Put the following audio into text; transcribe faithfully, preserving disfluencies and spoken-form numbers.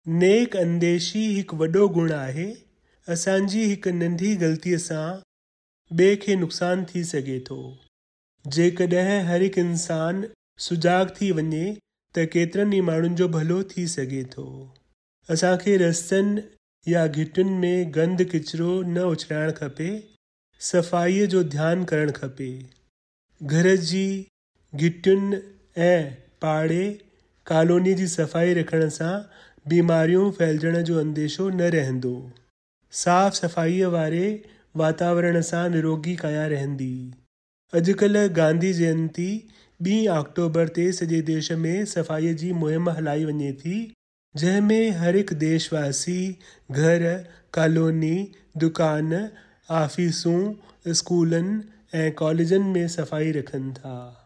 नेक अंदेशी हिकु वॾो गुण आहे। असांजी हिकु नंढी ग़लतीअ सां ॿिए खे नुक़सानु थी सघे थो। जेकॾहिं हर हिकु इंसानु सुजाॻ थी वञे त केतिरनि ई माण्हुनि जो भलो थी सघे थो। असांखे रस्तनि या घिटियुनि में गंद किचिरो न उछलाइणु खपे। सफ़ाईअ जो ध्यानु करणु खपे। घर जी घिटियुनि ऐं पाड़े कॉलोनी जी सफ़ाई रखण सां बीमारियूं फैलजण जो अंदेशो न रहंदो। साफ़ सफ़ाईअ वारे वातावरण सां निरोगी काया रहंदी। अॼुकल्ह गांधी जयंती ॿी अक्टूबर ते सॼे देश में सफ़ाईअ जी मुहिम हलाई वञे थी, जंहिंमें हर हिकु देशवासी घर, कॉलोनी, दुकान, ऑफिसूं, स्कूलनि ऐं कॉलेजनि में सफ़ाई रखनि था।